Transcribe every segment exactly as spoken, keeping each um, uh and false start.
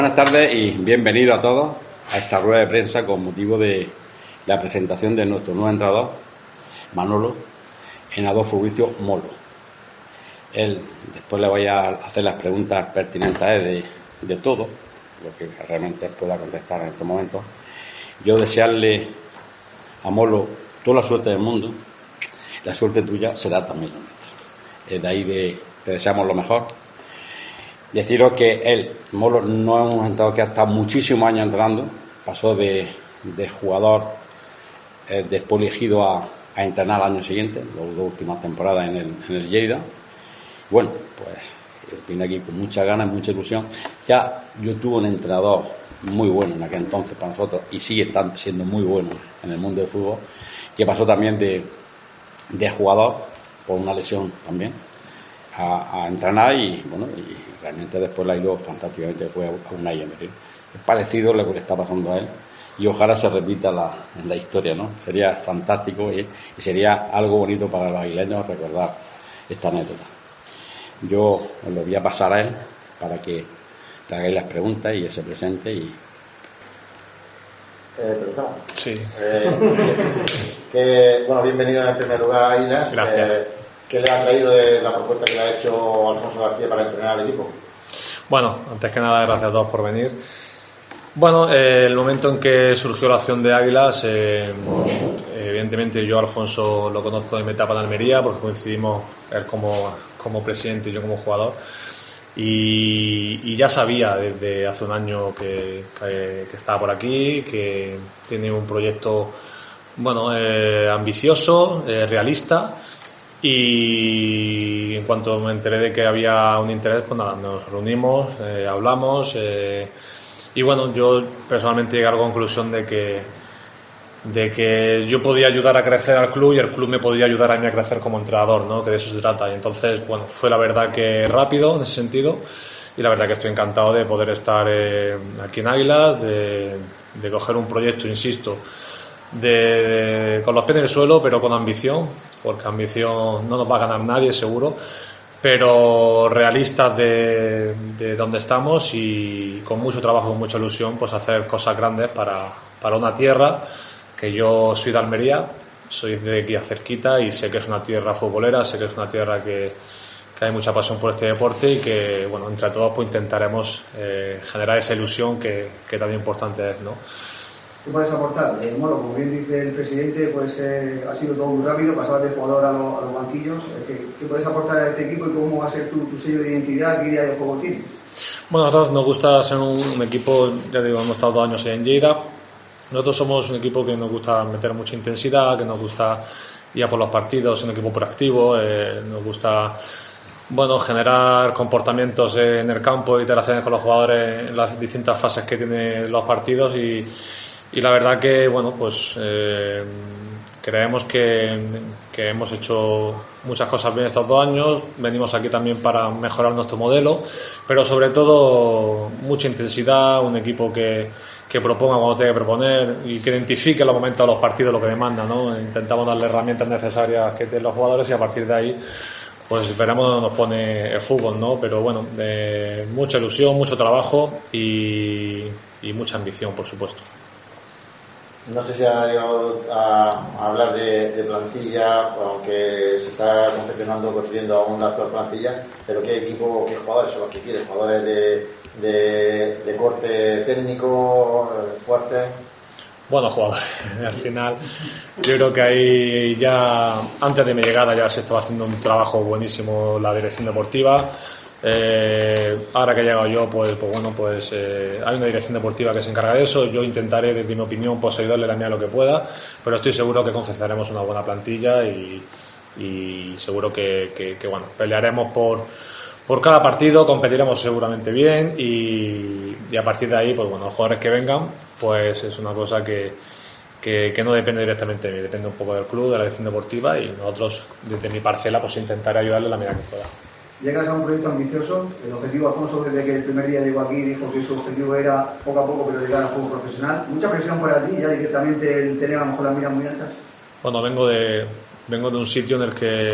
Buenas tardes y bienvenidos a todos a esta rueda de prensa con motivo de la presentación de nuestro nuevo entrenador, Manolo, en Adolfo Bricio Molo. Él, después le voy a hacer las preguntas pertinentes a él de, de todo, lo que realmente pueda contestar en este momento. Yo desearle a Molo toda la suerte del mundo. La suerte tuya será también la nuestra. De ahí de, te deseamos lo mejor. Deciros que él, Molo, no es un entrenador que ha estado muchísimos años entrenando, pasó de, de jugador eh, después elegido a, a entrenar al año siguiente, las dos últimas temporadas en el, en el Lleida. Bueno, pues vine aquí con muchas ganas, mucha ilusión. Ya yo tuve un entrenador muy bueno en aquel entonces para nosotros y sigue estando, siendo muy bueno en el mundo del fútbol, que pasó también de, de jugador por una lesión también a, a entrenar y bueno, y realmente después le ha ido fantásticamente, fue a Unai Emery. Es parecido lo que le está pasando a él y ojalá se repita la, en la historia, ¿no? Sería fantástico y, y sería algo bonito para los aguileños recordar esta anécdota. Yo os lo voy a pasar a él para que le hagáis las preguntas y él se presente y... Eh, ¿Preguntamos? Sí. Eh, que, bueno, bienvenido en primer lugar a Águilas. Gracias. Eh, ¿Qué le ha traído de la propuesta que le ha hecho Alfonso García para entrenar al equipo? Bueno, antes que nada, gracias a todos por venir. Bueno, eh, el momento en que surgió la opción de Águilas, eh, evidentemente yo a Alfonso lo conozco de mi etapa en Almería, porque coincidimos él como, como presidente y yo como jugador. Y, y ya sabía desde hace un año que, que, que estaba por aquí, que tiene un proyecto bueno, eh, ambicioso, eh, realista. Y en cuanto me enteré de que había un interés, pues nada, nos reunimos, eh, hablamos eh, y bueno, yo personalmente llegué a la conclusión de que de que yo podía ayudar a crecer al club y el club me podía ayudar a mí a crecer como entrenador, ¿no? Que de eso se trata. Y entonces, bueno, fue la verdad que rápido en ese sentido y la verdad que estoy encantado de poder estar eh, aquí en Águilas, de, de coger un proyecto, insisto, De, de, con los pies en el suelo, pero con ambición, porque ambición no nos va a ganar nadie seguro, pero realistas de, de donde estamos y con mucho trabajo, con mucha ilusión, pues hacer cosas grandes para, para una tierra que yo soy de Almería, soy de aquí a cerquita y sé que es una tierra futbolera, sé que es una tierra que, que hay mucha pasión por este deporte y que, bueno, entre todos pues intentaremos eh, generar esa ilusión que, que tan importante es, ¿no? ¿Qué puedes aportar? Eh, bueno, como bien dice el presidente, pues eh, ha sido todo muy rápido, pasar de jugador a, lo, a los banquillos. ¿Qué, ¿Qué puedes aportar a este equipo y cómo va a ser tu, tu sello de identidad? ¿Qué idea de juego tienes? Bueno, a nosotros nos gusta ser un, un equipo, ya digo, hemos estado dos años en Lleida. Nosotros somos un equipo que nos gusta meter mucha intensidad, que nos gusta ir a por los partidos, un equipo proactivo, eh, nos gusta... Bueno, generar comportamientos en el campo, interacciones con los jugadores en las distintas fases que tienen los partidos y, y la verdad que, bueno, pues eh, creemos que, que hemos hecho muchas cosas bien estos dos años, venimos aquí también para mejorar nuestro modelo, pero sobre todo mucha intensidad, un equipo que, que proponga cuando tenga que proponer y que identifique en los momentos de los partidos lo que demanda, ¿no? Intentamos darle herramientas necesarias que tienen los jugadores y a partir de ahí pues veremos dónde nos pone el fútbol, ¿no? Pero bueno, eh, mucha ilusión, mucho trabajo y, y mucha ambición, por supuesto. No sé si ha llegado a, a hablar de, de plantilla, aunque se está confeccionando, construyendo aún la actual plantilla, pero ¿qué equipo, qué jugadores son los que quiere? ¿Jugadores de, de, de corte técnico, fuerte? Bueno, jugadores. Al final, yo creo que ahí ya, antes de mi llegada, ya se estaba haciendo un trabajo buenísimo la dirección deportiva. Eh, ahora que he llegado yo, pues, pues bueno, pues eh, hay una dirección deportiva que se encarga de eso. Yo intentaré, desde mi opinión, pues ayudarle la mía lo que pueda, pero estoy seguro que confeccionaremos una buena plantilla y, y seguro que, que, que bueno, pelearemos por por cada partido, competiremos seguramente bien y, y a partir de ahí, pues bueno, los jugadores que vengan, pues es una cosa que, que, que no depende directamente de mí, depende un poco del club, de la dirección deportiva y nosotros, desde mi parcela, pues intentaré ayudarle la medida que pueda. Llegas a un proyecto ambicioso. El objetivo, Alfonso, desde que el primer día llegó aquí, dijo que su objetivo era poco a poco, pero llegar al fútbol profesional. ¿Mucha presión para ti ya directamente el tener a lo mejor las miras muy altas? Bueno, vengo de, vengo de un sitio en el que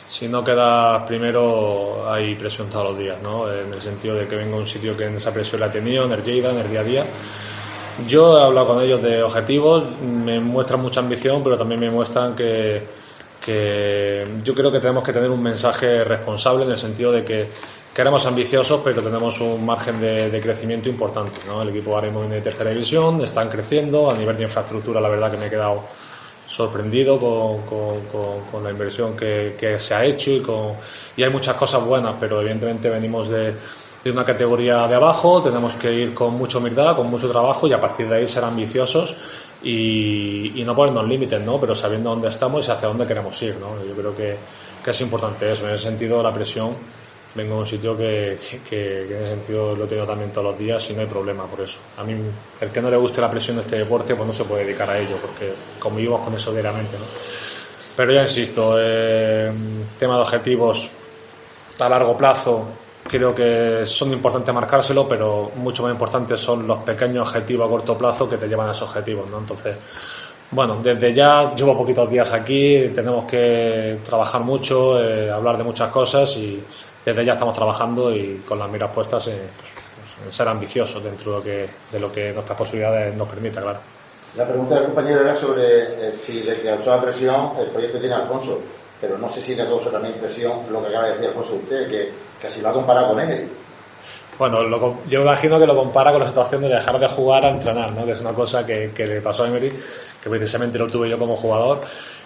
si no quedas primero hay presión todos los días, ¿no? En el sentido de que vengo a un sitio que en esa presión la he tenido, en el Lleida, en el día a día. Yo he hablado con ellos de objetivos, me muestran mucha ambición, pero también me muestran que, que yo creo que tenemos que tener un mensaje responsable en el sentido de que queremos ambiciosos, pero tenemos un margen de, de crecimiento importante, ¿no? El equipo ahora mismo viene de tercera división, están creciendo, a nivel de infraestructura la verdad que me he quedado sorprendido con, con, con, con la inversión que, que se ha hecho y, con, y hay muchas cosas buenas, pero evidentemente venimos de, de una categoría de abajo, tenemos que ir con mucha humildad, con mucho trabajo y a partir de ahí ser ambiciosos y, y no ponernos límites, ¿no? Pero sabiendo dónde estamos y hacia dónde queremos ir, ¿no? Yo creo que, que es importante eso. En ese sentido, la presión, vengo a un sitio que, que, que en ese sentido lo he tenido también todos los días y no hay problema por eso. A mí, el que no le guste la presión de este deporte, pues no se puede dedicar a ello, porque convivimos con eso diariamente, ¿no? Pero ya insisto, eh, tema de objetivos a largo plazo, creo que son importantes marcárselo, pero mucho más importantes son los pequeños objetivos a corto plazo que te llevan a esos objetivos, ¿no? Entonces, bueno, desde ya llevo poquitos días aquí, tenemos que trabajar mucho, eh, hablar de muchas cosas y desde ya estamos trabajando y con las miras puestas en, pues, pues, en ser ambiciosos dentro de lo que, de lo que nuestras posibilidades nos permita, claro. La pregunta del compañero era sobre eh, si le causaba presión el proyecto que tiene Alfonso, pero no sé si le causó también presión lo que acaba de decir Alfonso usted, que casi lo ha comparado con él. Bueno, lo, yo imagino que lo compara con la situación de dejar de jugar a entrenar, ¿no? Que es una cosa que, que le pasó a Emery, que precisamente lo tuve yo como jugador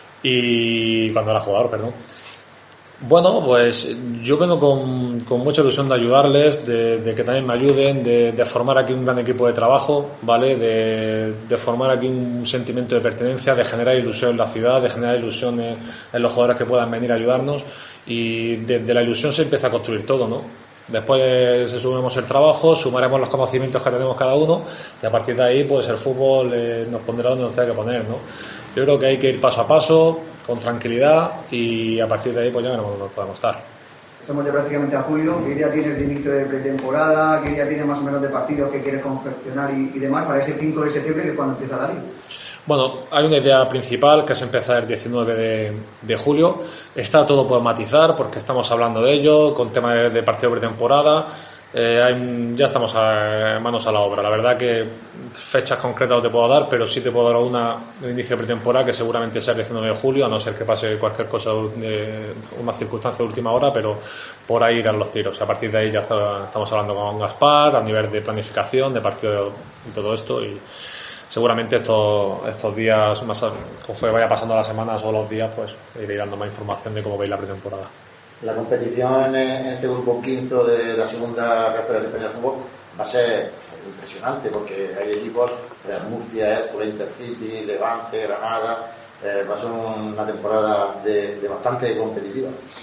y cuando era jugador, perdón. Bueno, pues yo vengo con, con mucha ilusión de ayudarles, de, de que también me ayuden, de, de formar aquí un gran equipo de trabajo, ¿vale? De, de formar aquí un sentimiento de pertenencia, de generar ilusión en la ciudad, de generar ilusión en, en los jugadores que puedan venir a ayudarnos y desde de la ilusión se empieza a construir todo, ¿no? Después sumemos el trabajo, sumaremos los conocimientos que tenemos cada uno y a partir de ahí pues el fútbol eh, nos pondrá donde nos tenga que poner, ¿no? Yo creo que hay que ir paso a paso, con tranquilidad y a partir de ahí pues ya veremos dónde podemos estar. Estamos ya prácticamente a julio. ¿Qué idea tienes de inicio de pretemporada? ¿Qué idea tienes más o menos de partidos que quieres confeccionar y, y demás para ese cinco de septiembre que es cuando empieza la liga? Bueno, hay una idea principal que es empezar el diecinueve de, de julio. Está todo por matizar porque estamos hablando de ello, con tema de, de partido pretemporada. Eh, hay, ya estamos a, manos a la obra. La verdad que fechas concretas no te puedo dar, pero sí te puedo dar una de inicio de pretemporada que seguramente sea el diecinueve de julio, a no ser que pase cualquier cosa, de, una circunstancia de última hora, pero por ahí irán los tiros. A partir de ahí ya está, estamos hablando con Gaspar a nivel de planificación, de partido y todo esto y seguramente estos, estos días, más conforme vaya pasando las semanas o los días, pues iré dando más información de cómo veis la pretemporada. La competición en este grupo quinto de la segunda Real Española de Fútbol va a ser impresionante porque hay equipos, Real Murcia, Hércules, Intercity, Levante, Granada, eh, va a ser una temporada de, de bastante competitiva.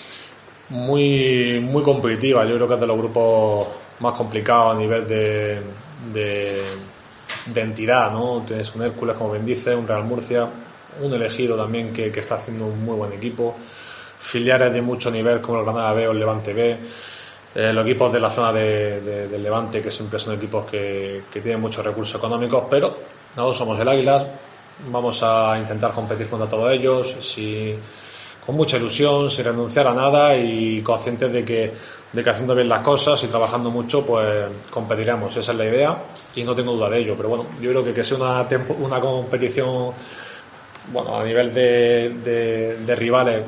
Muy, muy competitiva, yo creo que es de los grupos más complicados a nivel de, de, de entidad, ¿no? Tienes un Hércules, como bien dice, un Real Murcia, un elegido también que, que está haciendo un muy buen equipo, filiales de mucho nivel como el Granada B o el Levante B, eh, los equipos de la zona de, de, del Levante que siempre son equipos que, que tienen muchos recursos económicos, pero nosotros somos el Águilas, vamos a intentar competir contra todos ellos, si, con mucha ilusión, sin renunciar a nada y conscientes de que, de que haciendo bien las cosas y trabajando mucho pues competiremos, esa es la idea y no tengo duda de ello, pero bueno, yo creo que que sea una, tempo, una competición bueno, a nivel de, de, de rivales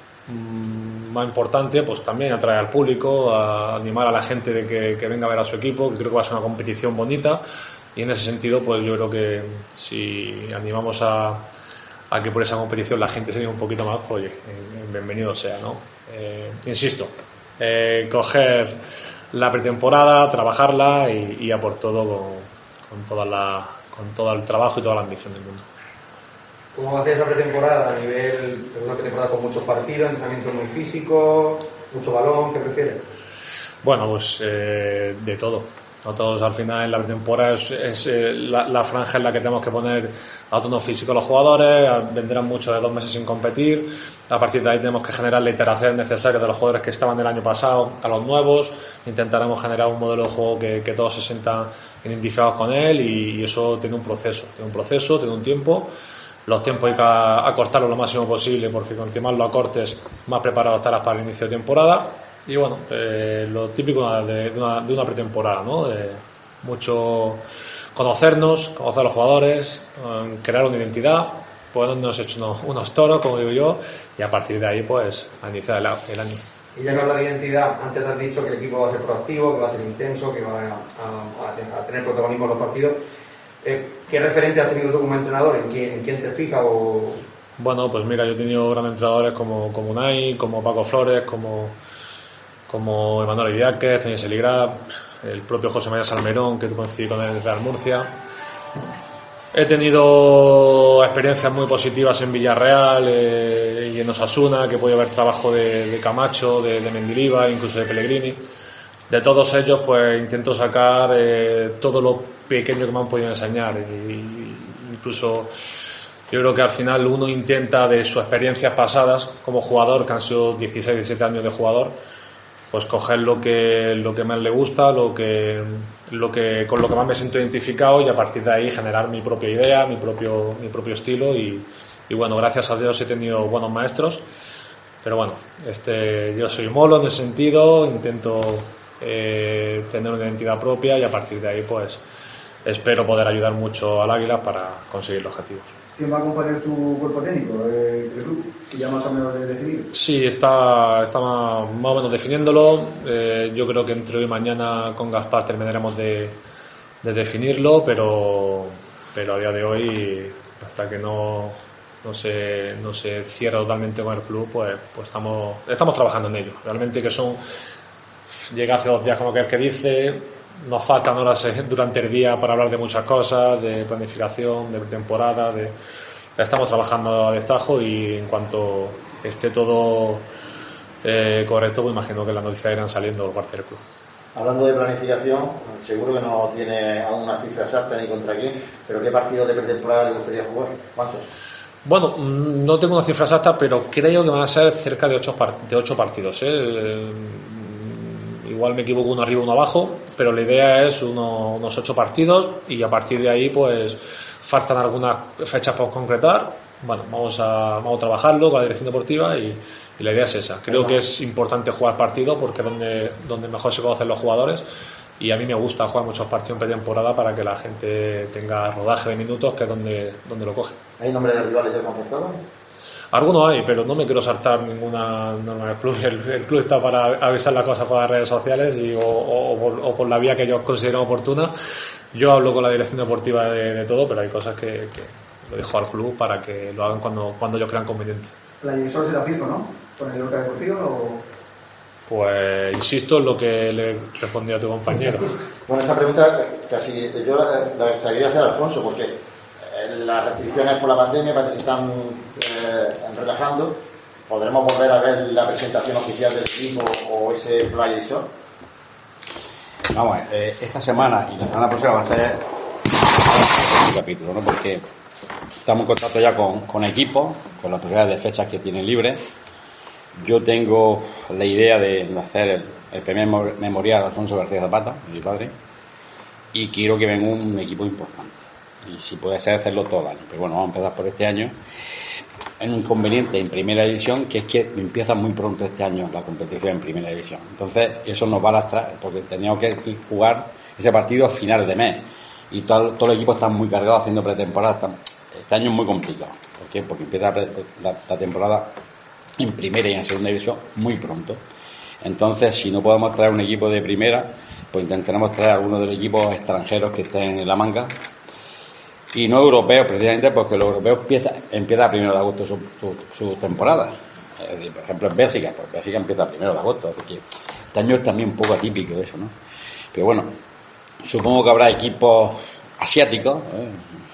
más importante, pues también atraer al público, a animar a la gente de que, que venga a ver a su equipo, que creo que va a ser una competición bonita y en ese sentido pues yo creo que si animamos a, a que por esa competición la gente se vea un poquito más, pues oye, bienvenido sea, ¿no? Eh, insisto, eh, coger la pretemporada, trabajarla y, y a por todo con, con, toda la, con todo el trabajo y toda la ambición del mundo. ¿Cómo va a ser esa pretemporada? A nivel, una pretemporada con muchos partidos, entrenamiento muy físico, mucho balón, ¿qué prefieres? Bueno, pues eh, de todo. Nosotros al final en la pretemporada es, es eh, la, la franja en la que tenemos que poner a tono físico a los jugadores, vendrán muchos de dos meses sin competir, a partir de ahí tenemos que generar la iteración necesaria de los jugadores que estaban el año pasado a los nuevos, intentaremos generar un modelo de juego que, que todos se sientan identificados con él y, y eso tiene un proceso, tiene un proceso, tiene un tiempo. los tiempos hay que acortarlos lo máximo posible, porque cuanto más lo acortes, más preparado estarás para el inicio de temporada. Y bueno, eh, lo típico de, de, una, de una pretemporada, ¿no? De mucho conocernos, conocer a los jugadores, eh, crear una identidad, ponernos hecho unos, unos toros, como digo yo, y a partir de ahí, pues, a iniciar el, el año. Y ya que habla de identidad, antes has dicho que el equipo va a ser proactivo, que va a ser intenso, que va a, a, a tener protagonismo en los partidos. Eh, ¿Qué referente has tenido tú como entrenador? ¿En quién, en quién te fijas? O... Bueno, pues mira, yo he tenido grandes entrenadores como, como Unai, como Paco Flores, como, como Emanuel Idiáquez, Tony Seligrá, el propio José María Salmerón, que coincidí con el Real Murcia. He tenido experiencias muy positivas en Villarreal eh, y en Osasuna, que he podido ver trabajo de, de Camacho, de, de Mendilibar, incluso de Pellegrini. De todos ellos, pues intento sacar eh, todo lo pequeño que me han podido enseñar. Y, y incluso yo creo que al final uno intenta, de sus experiencias pasadas como jugador, que han sido dieciséis, diecisiete años de jugador, pues coger lo que lo que más le gusta, lo que lo que con lo que más me siento identificado, y a partir de ahí generar mi propia idea, mi propio mi propio estilo. Y, y bueno, gracias a Dios he tenido buenos maestros, pero bueno, este yo soy molo en ese sentido, intento eh, tener una identidad propia, y a partir de ahí pues espero poder ayudar mucho al Águila para conseguir los objetivos. ¿Quién va a acompañar tu cuerpo técnico eh, del club? ¿Si ya más o menos definido? Sí, está, está más, más o menos definiéndolo. Eh, yo creo que entre hoy y mañana con Gaspar terminaremos de, de definirlo, pero, pero a día de hoy, hasta que no, no, se, no se cierra totalmente con el club, pues, pues estamos, estamos trabajando en ello. Realmente que son... Llegué hace dos días, como que el que dice, nos faltan horas durante el día para hablar de muchas cosas, de planificación, de temporada, de... Estamos trabajando a destajo, y en cuanto esté todo eh, correcto, pues imagino que las noticias irán saliendo por parte del club. Hablando de planificación, seguro que no tiene aún una cifra exacta ni contra quién, pero ¿qué partidos de pretemporada le gustaría jugar? ¿Cuántos? Bueno, no tengo una cifra exacta, pero creo que van a ser cerca de ocho, part- de ocho partidos. ¿eh? Igual me equivoco, uno arriba, uno abajo, pero la idea es uno, unos ocho partidos, y a partir de ahí pues faltan algunas fechas por concretar. Bueno, vamos a, vamos a trabajarlo con la dirección deportiva, y, y la idea es esa. Creo que es importante jugar partidos, porque es donde, donde mejor se conocen los jugadores, y a mí me gusta jugar muchos partidos en pretemporada para que la gente tenga rodaje de minutos, que es donde, donde lo coge. ¿Hay nombre de rivales ya concertados? Algunos hay, pero no me quiero saltar ninguna norma del club. El, el club está para avisar las cosas por las redes sociales, y, o, o, o, por, o por la vía que ellos consideren oportuna. Yo hablo con la dirección deportiva de, de todo, pero hay cosas que, que lo dejo al club para que lo hagan cuando, cuando ellos crean conveniente. La Sol será fijo, ¿no? ¿Con el Lorca Deportivo o...? Pues insisto en lo que le respondí a tu compañero. Bueno, esa pregunta casi yo la, la quería hacer a Alfonso, porque las restricciones por la pandemia parece que están eh, relajando. ¿Podremos volver a ver la presentación oficial del equipo o ese play y short? Vamos, eh, esta semana y la semana próxima va a ser un capítulo, ¿no? Porque estamos en contacto ya con, con equipos, con las posibilidades de fechas que tienen libres. Yo tengo la idea de hacer el, el primer memorial a Alfonso García Zapata, mi padre, y quiero que venga un, un equipo importante. Y si puede ser, hacerlo todo el año. Pero bueno, vamos a empezar por este año. Hay un inconveniente en primera división, que es que empieza muy pronto este año la competición en primera división. Entonces eso nos va a lastrar, porque teníamos que jugar ese partido a finales de mes, y todo, todo el equipo está muy cargado haciendo pretemporada. Este año es muy complicado. ¿Por qué? Porque empieza la, la, la temporada en primera y en segunda división muy pronto. Entonces, si no podemos traer un equipo de primera, pues intentaremos traer algunos de los equipos extranjeros que estén en la manga, y no europeos, precisamente porque los europeos empieza, empieza a primero de agosto su, su, su temporada. Eh, por ejemplo, en Bélgica, pues Bélgica empieza a primero de agosto, así que este año es también un poco atípico eso, ¿no? Pero bueno, supongo que habrá equipos asiáticos, ¿eh?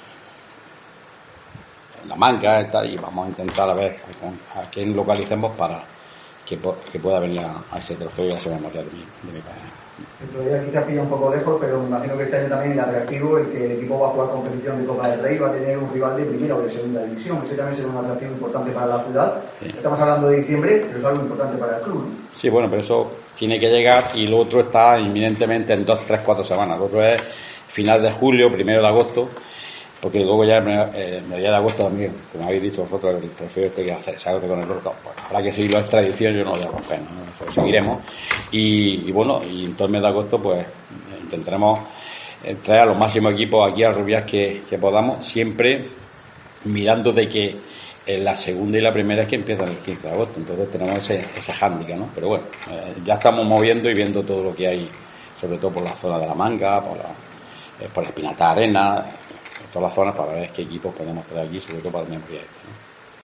en la manga y tal, y vamos a intentar a ver a, a quién localicemos para que, que pueda venir a, a ese trofeo y a esa memoria de mi, de mi padre. Todavía quizás pilla un poco lejos, pero me imagino que este año también el atractivo, el que el equipo va a jugar competición de Copa del Rey, va a tener un rival de primera o de segunda división. Ese también será un atractivo importante para la ciudad. Sí. Estamos hablando de diciembre, pero es algo importante para el club, ¿no? Sí, bueno, pero eso tiene que llegar, y lo otro está inminentemente en dos, tres, cuatro semanas. Lo otro es final de julio, primero de agosto, porque luego ya eh, mediados de agosto también, como habéis dicho vosotros, el trofeo este que hace, se hace con el Lorca, pues habrá que seguirlo, es tradición, yo no lo voy a romper, ¿no? Eso seguiremos, y, y bueno, y en todo el mes de agosto pues intentaremos traer a los máximos equipos aquí a Rubias que, que podamos, siempre mirando de que en la segunda y la primera es que empiezan el quince de agosto, entonces tenemos ese, ese hándicap, ¿no? Pero bueno, eh, ya estamos moviendo y viendo todo lo que hay, sobre todo por la zona de la Manga, por la, eh, por Espinata Arena, todas las zonas, para ver qué equipos podemos traer aquí, sobre todo para el mismo proyecto, ¿no?